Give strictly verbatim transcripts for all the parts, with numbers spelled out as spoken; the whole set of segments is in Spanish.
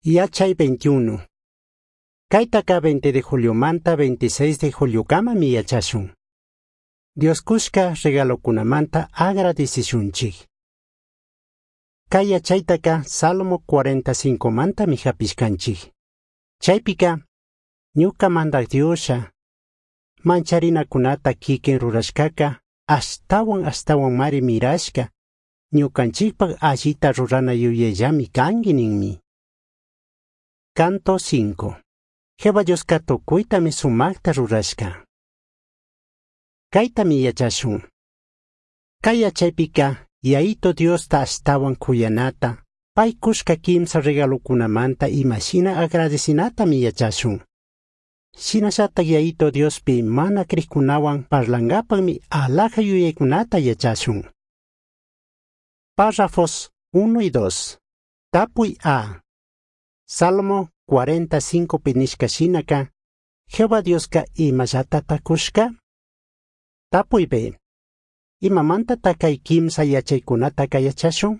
Yachay veintiuno. Kaitaka veinte de julio manta veintiséis de julio kama mi yachashun. Dios kushka regalo kunamanta agradecishunchik. Kay yachaytaka Salmo cuarenta y cinco manta mi hapishkanchik. Chaypika ñuka mandak Diosha mancharina kunata kikin rurashkaka astawan astawan mari mirashka ñukanchikpak allita rurana yuyayllami kangi ninmi. Canto cinco. Jehová Dioska tukuytami sumakta rurashka. Kaytami yachashun. Kay yachaypika yaito Diosta astawan kuyanata pay kushka kimsa regalukunamanta imashina agradecinatami yachashun. Shinashatak yaito Diospi mana krikunawan parlangapakmi alaja yuyaykunata yachashun. Párrafos uno y dos. Tapuy A. Salmo cuarenta y cinco pinishkashinaka. Jehová Dioska imallata Tapuy B. Imamanta takay kimsa yachaykunataka yachashun.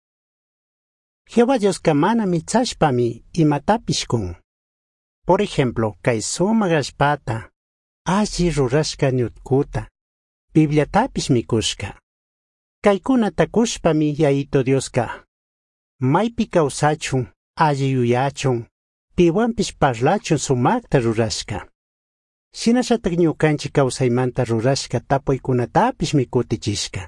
Jehová Dioska mana mitzashpami imatapishkun. Por ejemplo, kay sumak allpata, alli rurashka ñutkuta, Bibliatapish mikushka. Kaykuna takushpami yaito Dioska. Maypi kawsachun, alli yuyachun, piwanpish parlachun sumakta rurashka. Shinashatak ñukanchik kawsaymanta rurashka tapuykunatapish mikutichishka.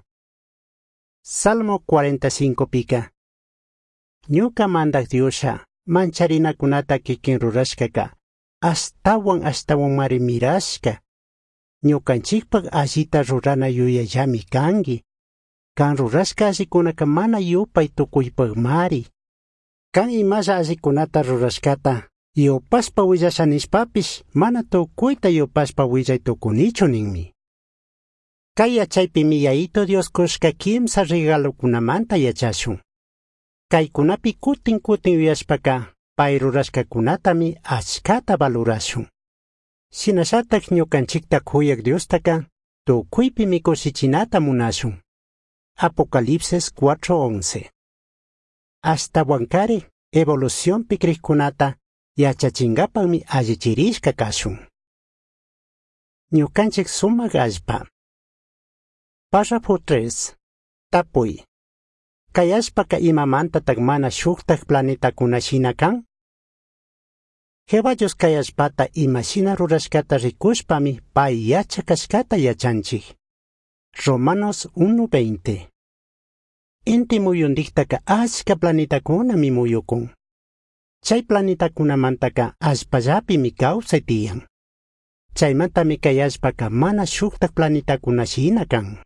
Salmo cuarenta y cinco pika. Ñuka mandak Diosha mancharinakunata kikin rurashkaka astawan astawan mari mirashka. Ñukanchikpak allita rurana yuyayllami kangi. Kan rurashka allikunaka mana yupay tukuypak mari. Kan imalla allikunata rurashkata yupashpa willashanishpapish mana tukuyta yupashpa willay tukunichu ninmi. Kay yachaypimi yaito Dios kushka kimsa regalukunamanta yachashun. Kaykunapi kutin kutin uyashpaka pay rurashkakunatami achkata valorashun. Shinashatak ñukanchikta kuyak Diostaka tukuypi mikushichinata munashun. Apocalipsis cuatro once. Hasta wankari evolución pikrikkunata yachachingapakmi allichirishka kashun. Ñukanchik sumak allpa. Párrafo tres. Tapuy. Kay allpaka imamanta mana shuktak planetakunashina kan? Jehová Dios kay allpata imashina rurashkata rikushpami pay yachakashkata yachanchik. Romanos uno veinte. Inti muyundiktaka ashka planetakunami muyukun. Chay planetakunamantaka allpallapimi kawsay tiyan. Chaymantami kay allpaka mana shuktak planetakunashina kan.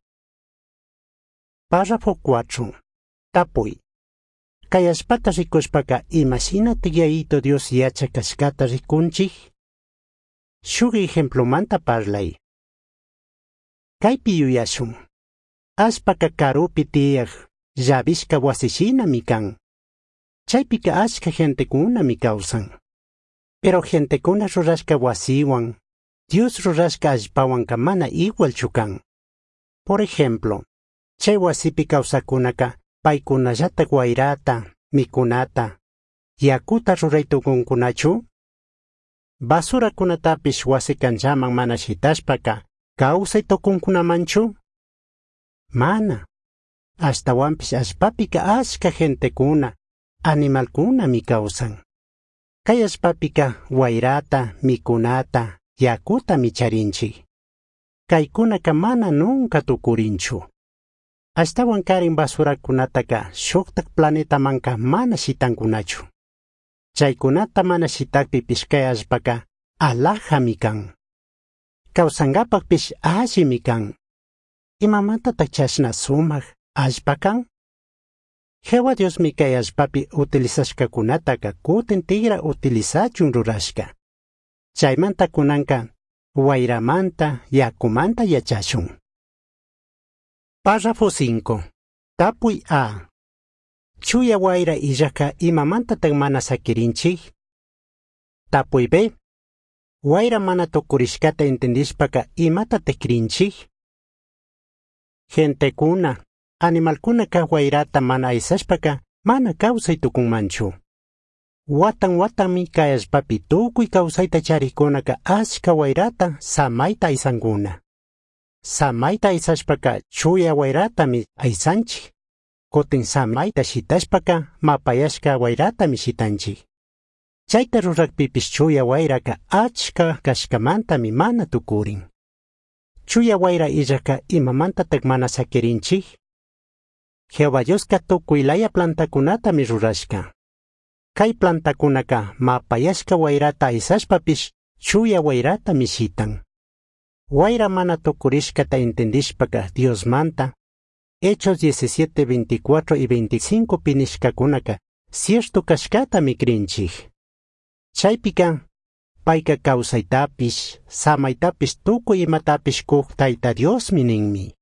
Párrafo cuatro. Tapuy. Kay allpata rikushpaka imashina yaito Dios yachakashkata rikunchik. Shuk ejemplomanta parlay. Kaypi yuyashun. Allpaka karupi tiyaq llavishka wasishinami kan. Chaypika ashka gentekunami kawsan. Pero gentekuna rurashka wasiwan Dios rurashka allpawanka mana igual chukan. Por ejemplo, chay wasipi kawsakunaka paykunallatak wayrata, mikunata, yakuta ruraytukunkunachu? Basurakunatapish wasikanllaman mana shitashpaka kawsay tukunkunamanchu? Mana. Ashtawanpish allpapika ashka gentekuna, animalkunami kawsan. Kay allpapika wayrata, mikunata, yakuta micharinchik. Kaykunaka mana nunca tukurinchu. Ashtawan karin basurakunataka shuktak planetamanka mana shitankunachu. Chaykunata mana shitakpipish kay allpaka alajami kan. Kawsangapakpish allimi kan. Imamanta tachashna sumak allpa kan? Jehová Dios mi kay allpapi utilizashkakunataka kutin tigra utilizachun rurashka. Chaymanta kunanka wayramanta yakumanta yachashun. Párrafo cinco. Tapuy A. Chuya wayra illaka imamanta tan mana sakirinchik. Tapuy B. Wayra mana tukurishkata entendishpaka imata tekrinchik. Gentekuna, animalkunaka wayrata mana aysashpaka mana kawsay tukunmanchu. Watan watami kayashpapi tukuy kawsayta charikunaka ashka wayrata samayta aysankuna. Samayta aysashpaka chuya wayratami aysanchik. Kutin samayta shitashpaka mapayashka wayratami shitanchik. Chayta rurakpipish chuya wayraka achka kashkamantami mana tukurin. Chuya wayra illaka imamantatak mana sakirinchik. Jehová Dioska tukuy laya plantakunatami rurashka. Kay plantakunaka mapayashka wayrata aysashpapish chuya wayrata mishitan. Wayra mana tukurishkata entendishpaka Dios manta, Hechos diecisiete, veinticuatro y veinticinco pinishkakunaka cierto kashkata mikrinchik. Chaypika, payka kawsaytapish, samaytapish tukuy imatapish kuk Tayta Dios mininmi.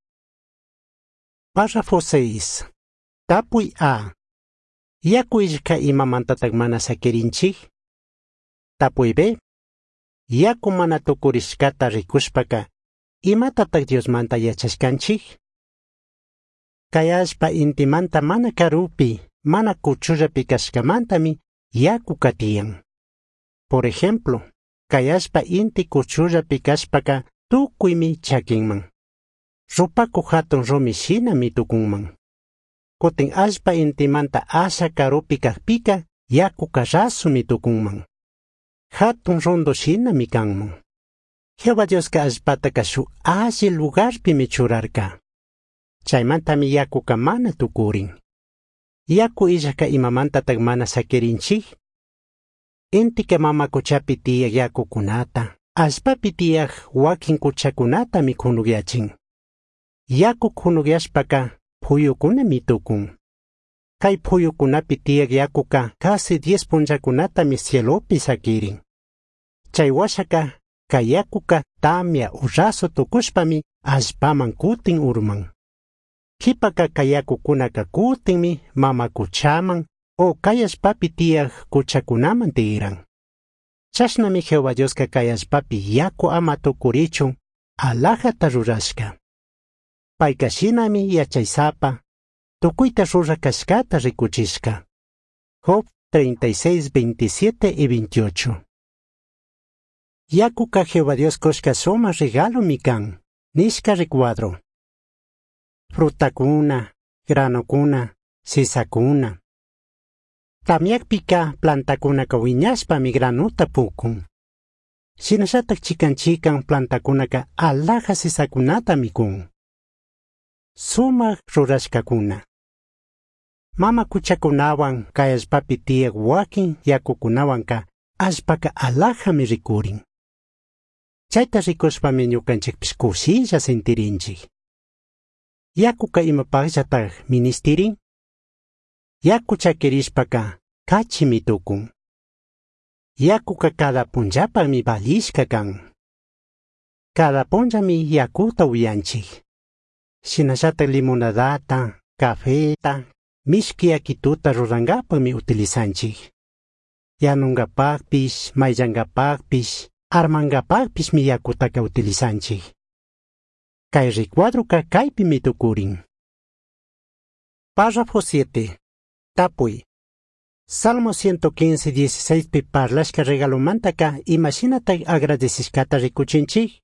Párrafo seis. Tapuy A. Yaku illka imamantatak mana sakirinchik. Tapuy B. Yaku mana tukurishkata rikushpaka imatatak Dios manta yachashkanchik. Kayashpa intimanta mana karupi, mana kuchurrapi kashkamantami yaku katiyan. Por ejemplo, kayashpa inti kuchurrapi kashpaka tukuymi chakinman. Rupaku hatun rumi shinami tukunman. Kutin ashpa intimanta asha karupi kakpika yaku karasumi tukunman. Hatun rondo shinami kanman. Jehová Dioska ashpataka shu alli lugarpi michurarka. Chaymantami yakuka mana tukurin. Yaku illaka imamantatak mana sakirinchik. Intika mama kuchapi tiyak yakukunata, ashpapi tiyak wakin kuchakunata mikunugyachin. Yaku kunugyashpaka phuyukuna mitukun. Kay phuyukunapi tiyak yakuka casi diez punchakunata mi cielopi sakirin. Chay washaka kay yakuka tamya uraso tukushpami ashpaman kutin urman. Kipaka kay yakukunaka kutinmi mama kuchaman o kay ashpapi tiyak kuchakunaman tiran. Chashnami Jehová Dioska kay ashpapi yaku ama tukurichun alajata rurashka. Payka shinami yachaysapa tukuyta rurakashkata rikuchishka. Job treinta y seis, veintisiete y veintiocho. Yakuka Jehová Dios koshka soma regalo mikan, nishka recuadro. Frutakuna, granokuna, sisakuna. Tamyakpika plantakuna kawiñashpa mi granuta pukun. Shinashatak chikan chikan plantakunaka alaja sisakunata mikun. Suma rurashkakuna. Mama kuchakunawan kay ashpapi tiyak wakin yakukunawanka ashpaka alaja mi rikurin. Chayta rikushpami ñukanchikpish kushilla sentirinchik. Yakuka imapaqllataq ministirin? Yaku chakirishpaka kachi mitukun. Yakuka cada punllapami balishka kan. Cada punllami yakuta uyanchik. Shinashatak limonadata, cafeta, mishki yakituta rurangapami utilizanchik. Yanungapaqpish, mayllangapaqpish, armangapaqpish mi yakutaka utilizanchik. Kay recuadroka kaypi mitukurin. Párrafo siete. Tapuy. Salmo ciento quince, dieciséis pi parlashka regalomantaka imashinatay agradecishkata rikuchinchik.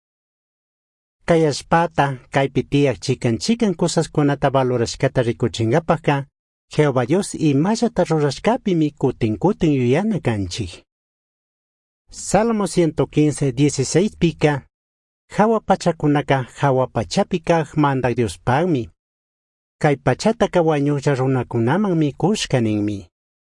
Kay ashpata, kaypi tiyak chikan chikan cosaskunata valorashkata rikuchingapaka, Jehová Dios imallata rurashkapi mi kutin kutin yuyana kanchik. Salmo ciento quince, dieciséis pika, Hawa pachakunaka hawa pachapika mandak Dios pagmi. Kay pachataka wañulla runakunaman mi kushkaninmi.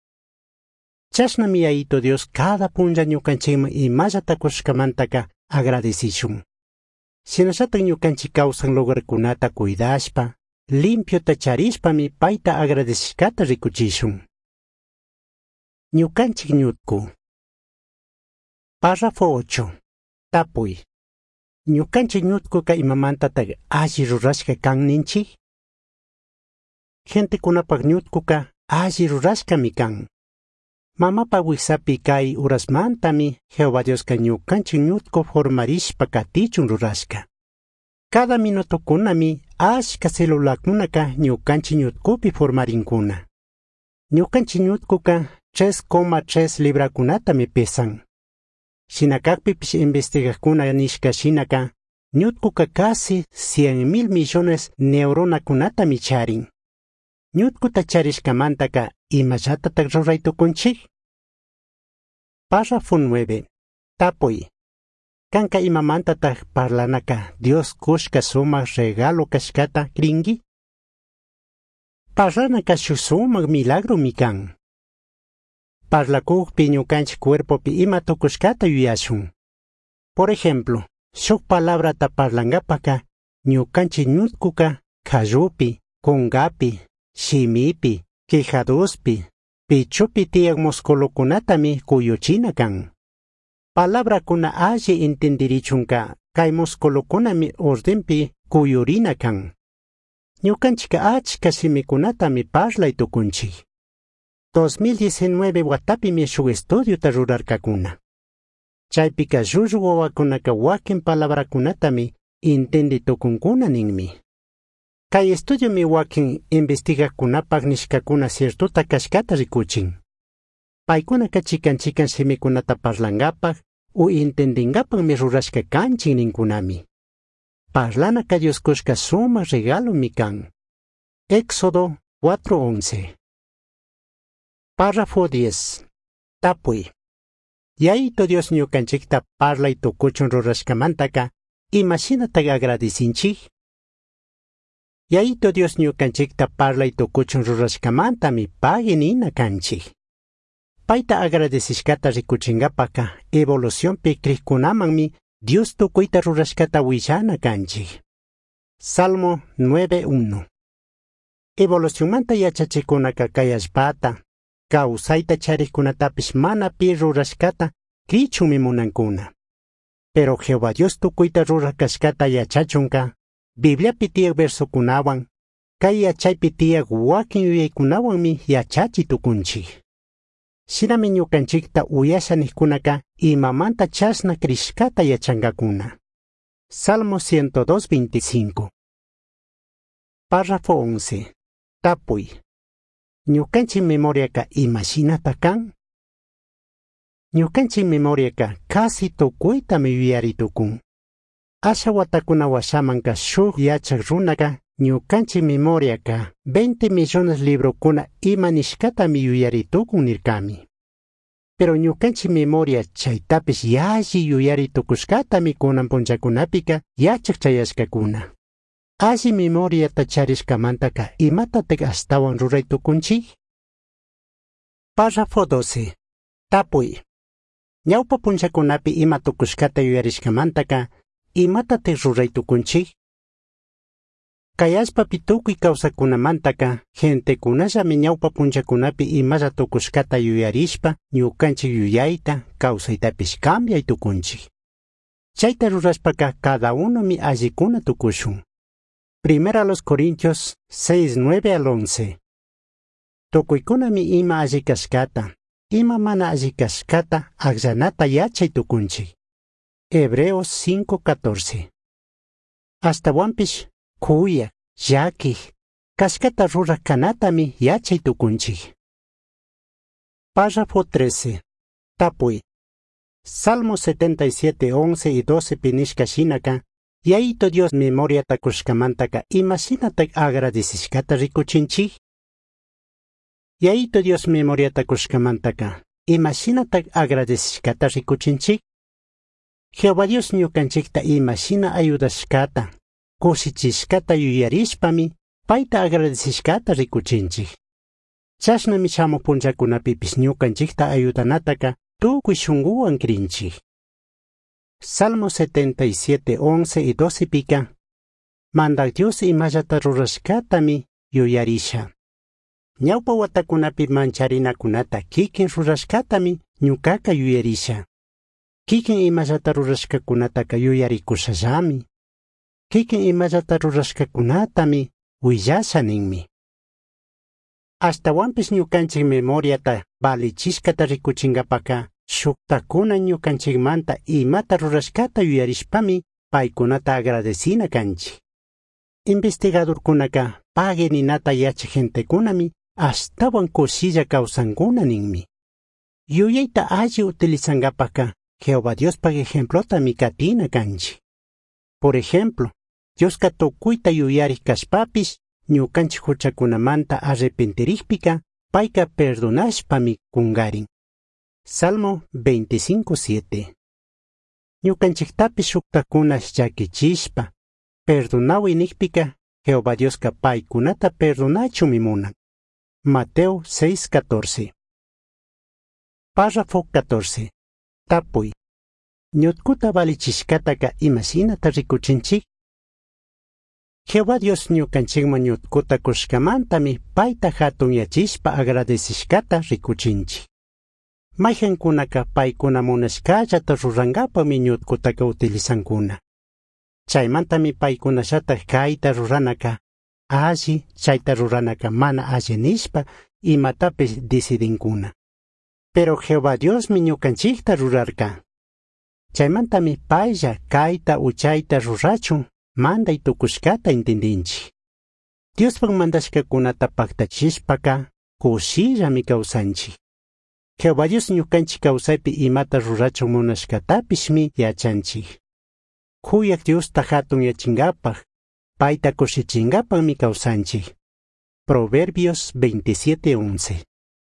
Chashna mi aito Dios cada punlla ñukanchikman imallata kushkamantaka agradecishun. Shinashatak ñukanchik kawsan lugarkunata cuidashpa, limpiota charishpami payta agradecishkata rikuchishun. Ñukanchik ñutku. Párrafo ocho. Tapuy. Ñukanchik ñutkuka imamantatak alli rurashka kan ninchik? Gentekunapak ñutkuka alli rurashkami kan. Mamapa wiksapi kay urasmantami Jehová Dioska ñukanchik ñutku formarishpa katichun rurashka. Cada minutokunami ashka celulakunaka ñukanchik ñutkupi formarinkuna. Ñukanchik ñutkuka tres coma tres librakunatami pesan. Shinakakpipish investigakuna nishka shinaka, ñutkuka casi cien mil millones neuronakunatami charin. Ñutkuta charishkamantaka imallatataq ruraytukunchik. Párrafo nueve. Tapuy. Kanka imamantataq parlanaka Dios kushka sumaq regalo kashkata kringi? Parlanaka shuk sumaq milagro mi kan. Parlakuqpi ñukanchik cuerpopi ima tukushkata yuyashun. Por ejemplo, shuk palabrata parlangapaka ñukanchik ñutkuka kallupi, kungapi, shimipi, quijaduspi, pichupi tiyak musculukunatami kuyuchina kan. Palabrakuna alli entendirichunka kay musculukunami ordenpi kuyurina kan. Ñukanchika achka simikunatami parlay tukunchik. dos mil diecinueve watapimi shuk estudiota rurarkakuna. Chaypika llullu wawakunaka wakin palabrakunatami intendi tukunkuna ninmi. Kay estudiomi wakin investigakunapaq nishkakuna ciertuta kashkata rikuchin. Paykunaka chikan chikan simikunata parlangapaq u intendingapaqmi rurashka kanchin ninkunami. Parlanaka Dios kushka suma regalo mi kan. Éxodo cuatro once. Párrafo diez. Tapuy. Yaito Dios ñukanchikta parlay tukuchun rurashkamantaka imashinataqa agradesinchik. Yaito Dios ñukanchikta parlay tukuchun rurashkamantami pagin ina kanchik. Payta agradecishkata rikuchingapaka evolucionpi krikkunamanmi Dios tukuyta rurashkata willana kanchik. Salmo nueve uno. Evolucionmanta yachachikunaka kayashpata, kawsayta charikkunatapish mana pi rurashkata krichumi munankuna. Pero Jehová Dios tukuyta rurakashkata yachachunka, Bibliapi tiyak versokunawan, kay yachaypi tiyak wakin yuyaykunawanmi yachachi tukunchik. Shinami ñukanchikta uyashanijkunaka imamanta chasna krishkata yachangakuna. Salmo ciento dos veinticinco. Párrafo once. Tapuy. Ñukanchik memoriaka imashinata kan? Ñukanchik memoriaka casi tukuytami yuyaritukun. Asha watakuna washamanka shuk yachak runaka ñukanchik memoriaka veinte millones librokuna ima nishkatami yuyaritukun nirkami. Pero ñukanchik memoria chaytapish yalli yuyaritukushkatami kunan punchakunapika yachak chayashkakuna. Alli memoriata charishkamantaka imatatek astawan ruraytukunchik? Párrafo doce. Tapuy. Ñawpa punchakunapi ima tukushkata yuyarishkamantaka imatatek ruraytukunchik? Kayashpapi tukuy kawsakunamantaka gentekunallami ñawpa punchakunapi imalla tukushkata yuyarishpa ñukanchik yuyayta kawsaytapish cambiay tukunchik. Chayta rurashpaka cada unomi allikuna tukushun. Primera a los Corintios seis nueve al once. Tukuykunami ima alli kashkata, ima mana alli kashkata agllanata yachay tukunchik. Hebreos cinco catorce. Hasta wampish kuya, llakij, kashkata rurakkanatami yachay tukunchik. Párrafo trece. Tapuy. Salmo setenta y siete, once y doce pinishka shinaka, yaito Dios memoria takushkamantaka imashinatak agradecishkata rikuchinchik. Yaito Dios memoria takushkamantaka imashinatak agradecishkata rikuchinchik. Jehová Dios ñukanchikta imashina ayudashkata, kushichishkata yuyarishpami, payta agradecishkata rikuchinchik. Chashnami shamuq punchakunapipis ñukanchikta ayudanataka tukuy shunquywan krinchik. Salmo setenta y siete, once y doce pika. Mandak Dios imallata rurashkatami yuyarisha. Ñawpa watakunapi mancharinakunata kikin rurashkatami ñukaka yuyarisha. Kikin imallata rurashkakunataka yuyarikushallami. Kikin imallata rurashkakunatami willasha ninmi. Hasta wampis ñukanchik memoriata balichishkata rikuchingapaka shuktakuna ñukanchikmanta imata rurashkata yuyarishpami paykunata agradecina kanchik. Investigadorkunaka pague ninata yachik gentekunami astawan kushilla kawsankuna ninmi. Yuyayta alli utilizangapaka Jehová Dios pa ejemplota mi katina kanchi. Por ejemplo, Dios katukuita yuyari kashpapis, ñukanchi huchakunamanta arrepentirikpika, paika perdonashpa mi kungarin. Salmo veinticinco siete. Ñukanchiktapis shuktakuna llakichishpa, perdonawi nikpika, Jehová Dios ka paikunata perdonachu mi munan. Mateo seis catorce. Párrafo catorce. Tapuy. Ñutkuta valichishkataka imashinata rikuchinchik. Jehová Dios ñukanchikman ñutkuta kushkamantami paita hatunyachishpa agradecishkata rikuchinchik. Mayjankunaka paykuna munashkallata rurangapami ñutkutaka utilizankuna. Chaymantami paykunashataq kayta ruranaka alli, chayta ruranaka mana alli nishpa imatapis decidinkuna. Pero Jehová Dios mi ñukanchikta rurarka. Chaymantami paylla kayta uchayta rurachun manday tukushkata intendinchi. Diospak mandashkakunata paktachishpaka kushillami kawsanchi. Jehová Dios ñukanchik kawsaypi imata rurachun munashkatapishmi yachanchik. Kuyak Diosta hatun yachingapaj, payta kushichingapajmi kawsanchik. Proverbios veintisiete once.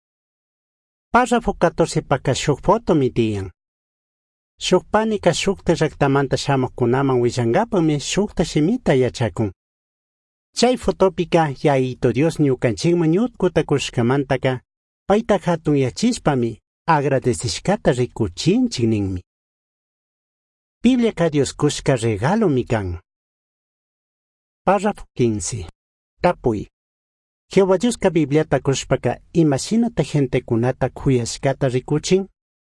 Párrafo catorce paka shuk foto mi diyan. Shukpanika shukta raktamanta shamukunaman willangapajmi shukta shimita yachakun. Chay fotopika yaito Dios ñukanchikman ñutkuta kushkamantaka payta hatun yachishpami agradecishkata rikuchinchik ninmi. Biblia ka Dios kushka regalo mi kan. Párrafo quince. Tapuy. Jehová Dios ka Bibliata kushpaka imashinata gente kunata kuyashkata rikuchin.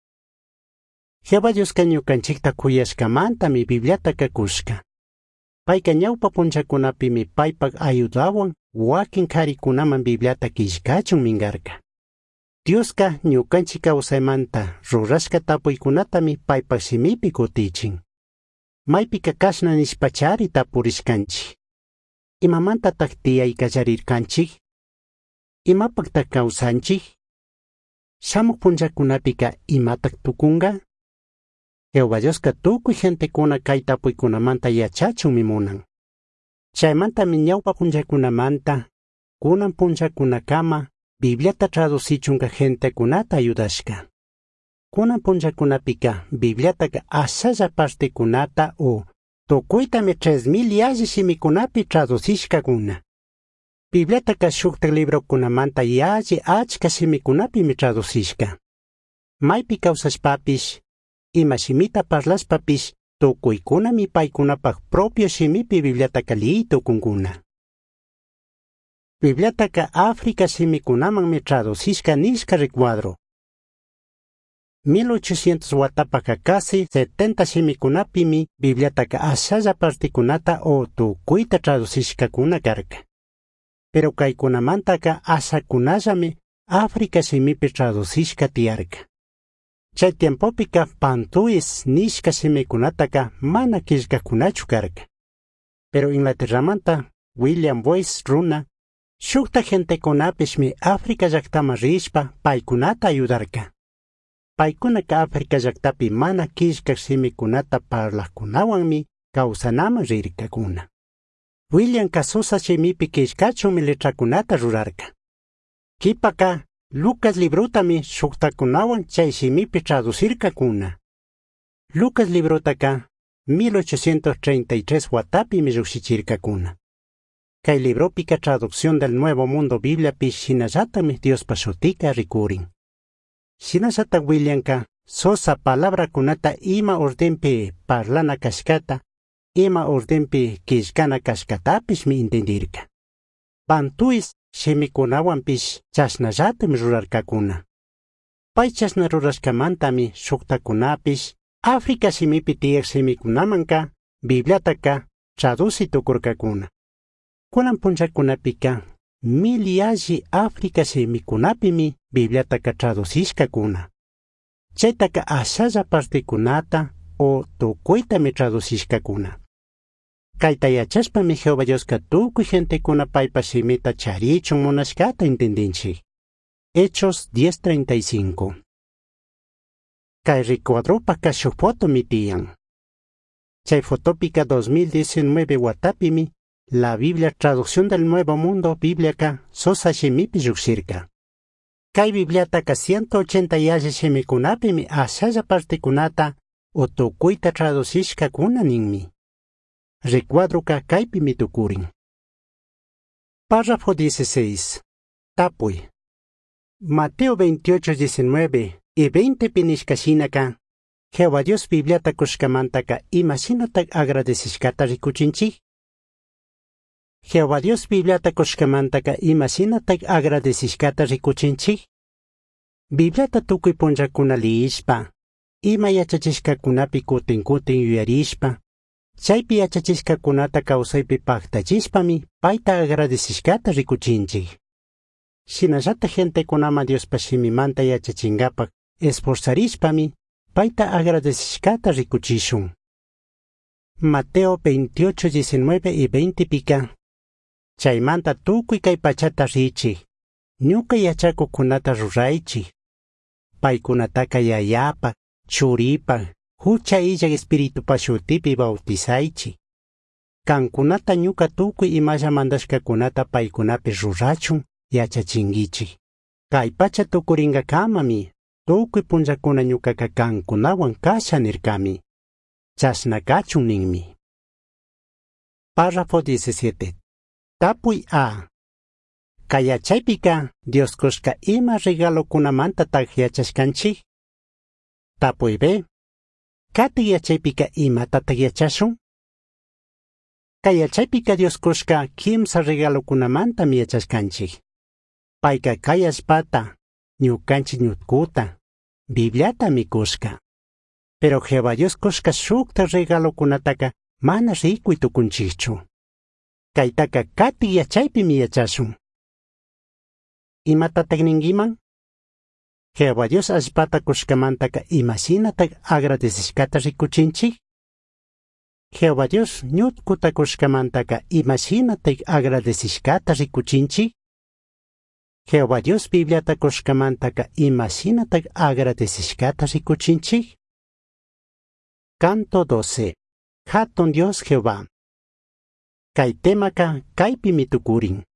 Jehová Dios ka ñukanchikta kuyashkamanta mi Bibliata ka kushka. Payka ñawpa punchakunapi mi paypak ayudawan wakin karikunaman Bibliata kishkachun mingarka. Dios ka ñukanchik kawsaymanta rurashka tapuykunatami paypak simipi kutichin. Maypika kashna nishpachari tapurishkanchik. Imamantataq tiyaykallarirkanchik? Imapaqtaq kawsanchik? Shamuq punchakunapika imataq tukunga? Jehová Dioska tukuy gentekuna kay tapuykunamanta yachachunmi munan. Chaymantami ñawpa punchakunamanta, kunan punchakunakama, Bibliata traducichunka gentekunata ayudashka. Kunan punchakunapika Bibliataka asalla partekunata o tukuytami tres mil yalli shimikunapi traducishkakuna. Bibliataka shukta librokunamanta yalli achka shimikunapimi traducishka. Maypi kawsashpapish, ima shimita parlashpapish, tukuykunami paykunapaq propio shimipi Bibliataka liytukunkuna. Bibliataka África shimikunamanmi traducishka nishka recuadro. mil ochocientos watapaka casi setenta shimikunapimi Bibliataka asalla partikunata o tukuyta traducishkakuna karka. Pero kaykunamantaka asakunallami África shimipi traducishka tiyarka. Chay tiempopika pantuyis nishka shimikunataka mana killkakunachu karka. Pero Inglaterramanta William Boyce runa shukta gentekunapishmi África llaktama rishpa paykunata ayudarka. Paykunaka África llaktapi mana killkak shimikunata parlaqkunawanmi kawsanama rirkakuna. William Casusa shimipi killkachunmi letrakunata rurarka. Kipaka Lucas librutami shuktakunawan chay shimipi traducirkakuna. Lucas librutaka mil ochocientos treinta y tres watapimi llukshichirkakuna. Kay libropika traducción del Nuevo Mundo Bibliapi shinallatami Diospa shutika rikurin. Shinallata Williamka sosa palabrakunata ima ordenpi parlana kashkata, ima ordenpi kishkana kashkatapishmi entendirka. Bantuis shimikunawanpish chashnallatami rurarkakuna. Pay chasna rurashkamantami shuktakunapish África shimipi tiyaq shimikunamanka Bibliataka traducitukurkakuna. Kunan punchakunapika mil yalli África shimikunapimi Bibliataka traducishkakuna. Chaytaka asalla partikunata o tukuytami traducishkakuna. Kayta yachashpami Jehová Dioska tukuy gentekuna paypa shimita charichun munashkata entendinchik. Hechos diez treinta y cinco. Kay recuadropa ka foto mi tiyan. Chay fotópica dos mil diecinueve watapimi, la Biblia Traducción del Nuevo Mundo Bíblica sosa shemipi yuxirka. Kay Bibliata ka ciento ochenta yashi shemikunapimi ashaya partikunata o tukuita traducishka kuna ninmi. Recuadro ka kaypimi tukurin. Párrafo dieciséis. Tapuy. Mateo veintiocho, diecinueve y veinte pinishkashinaka. Jehová Dios Bibliata kushkamantaka imashinatak agradecishkata rikuchinchi. Jehová Dios Bibliata kushkamantaka imashinatak agradecishkata rikuchinchi. Bibliata tukuy punchakuna liishpa. Ima yachachishkakunapi kutin kutin yuyarishpa. Chaypi yachachishkakunata kawsaypi paktachishpami paita agradecishkata rikuchinchi. Shinallata gente kunama Diospa shimimanta yachachingapak esforzarishpami paita agradecishkata rikuchishun. Mateo veintiocho, diecinueve y veinte pika. Chaymanta tukuy kay pachata richi. Ñuka yachakukunata ruraychi. Paykunataka yayapa, churipa, hucha illak espiritupa shutipi bautizaychi. Kankunata ñuka tukuy imalla mandashkakunata paykunapi rurachun yachachingichi. Kay pacha tukuringa kamami. Tukuy punchakuna ñukaka kankunawan kasha nirkami. Chashna kachun ninmi. Párrafo diecisiete. Tapuy A. Kayachaypika Dios kushka ima regalokunamanta tak yachashkanchi. Tapuy B. Kati yachaypika ima tatak yachashun. Kayachaypika Dios kushka kimsa regalokunamanta mi yachashkanchi. Payka kayashpata, ñukanchi ñutkuta. Bibliata mikushka. Pero Jehová Dios kushka shukta regalokunataka mana rikuy tukunchichu. Kaytaka kati yachaypi mi yachashun. Imatatak ningiman? Jehová Dios ashpata kushkamantaka imashinatak agradecishkata rikuchinchi. Jehová Dios ñutkuta kushkamantaka imashinatak agradecishkata rikuchinchi. Jehová Dios Bibliata kushkamantaka imashinatak agradecishkata rikuchinchi. Canto doce. Hatun Dios Jehová. Kay temaka kaypi mitukurin.